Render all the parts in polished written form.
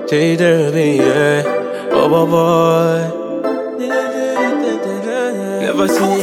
J Derby, yeah. Oh boy. Never see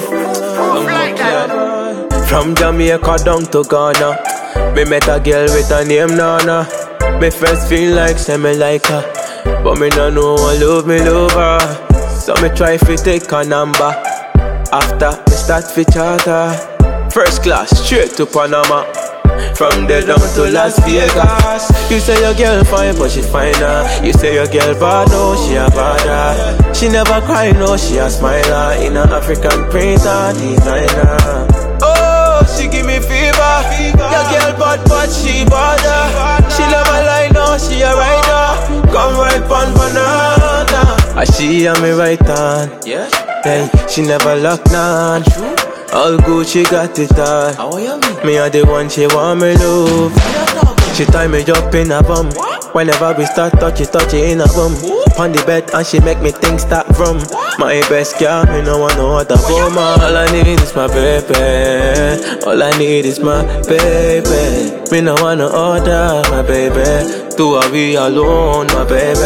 from Jamaica down to Ghana. Me met a girl with a name Nana. Me first feel like say me like her, but me no know I love her. So me try fi take a number. After me start fi charter, first class straight to Panama. From there down to Las Vegas. You say your girl fine, but she finer. You say your girl bad, no, she a badder. She never cry, no, she a smiler. In a African printer designer. Oh, she give me fever. Your girl bad, but she badder. She never lie, no, she a rider. Come right on banana. I she a me right hand. Yeah. Hey, she never lock none. All good, she got it all. Me a the one she want me love. She tie me up in a bum. Whenever we start touch it in a bum. On the bed and she make me think start from. My best girl, me no want no other woman. All I need is my baby. All I need is my baby. Me no want no other, my baby. Two are we alone, my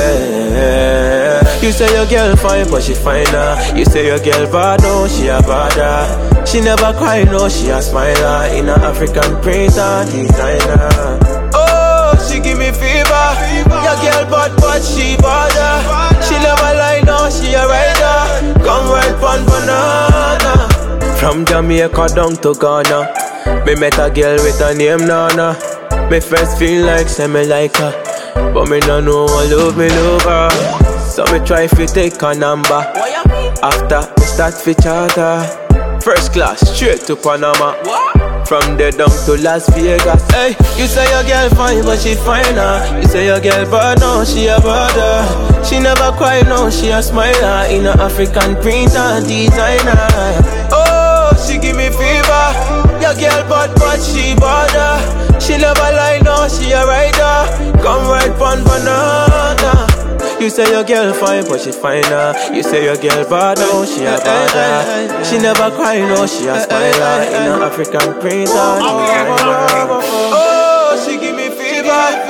baby. You say your girl fine, but she finer. You say your girl bad, no, she a badder. She never cry, no, she a smiler. In a African printer designer. Oh, she give me fever. Your girl bad, but she badder. She never lie, no, she a rider. Come right on banana. From Jamaica down to Ghana. Me met a girl with a name Nana. Me first feel like say me like her, but me no know I love her. So me try fi take a number. After me start fi charter, first class straight to Panama. From there down to Las Vegas. Hey, you say your girl fine, but she finer. You say your girl bad, no, she a badder. She never cry, no, she a smiler. In a African printer designer. Oh, she give me fever. Your girl bad, but she badder. She never lie, no, she a rider. Come right on banana. You say your girl fine, but she finer. You say your girl bad, no, she a badder. She never cry, no, she a smiler. In a African printer. Oh, she give me fever.